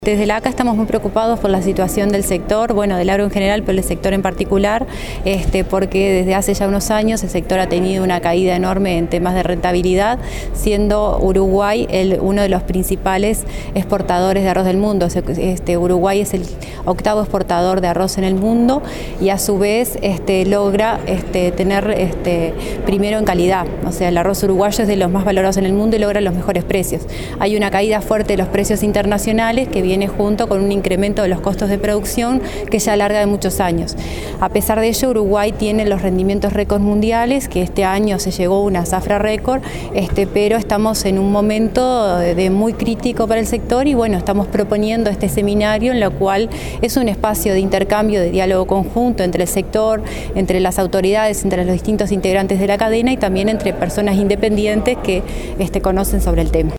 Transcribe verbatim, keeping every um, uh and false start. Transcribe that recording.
Desde la A C A estamos muy preocupados por la situación del sector, bueno, del agro en general, pero el sector en particular, este, porque desde hace ya unos años el sector ha tenido una caída enorme en temas de rentabilidad, siendo Uruguay el, uno de los principales exportadores de arroz del mundo. Este, Uruguay es el octavo exportador de arroz en el mundo y a su vez este, logra este, tener este, primero en calidad, o sea, el arroz uruguayo es de los más valorados en el mundo y logra los mejores precios. Hay una caída fuerte de los precios internacionales que viene junto con un incremento de los costos de producción que ya alarga de muchos años. A pesar de ello, Uruguay tiene los rendimientos récords mundiales, que este año se llegó a una zafra récord, este, pero estamos en un momento de, de muy crítico para el sector y bueno, estamos proponiendo este seminario en lo cual es un espacio de intercambio, de diálogo conjunto entre el sector, entre las autoridades, entre los distintos integrantes de la cadena y también entre personas independientes que este, conocen sobre el tema.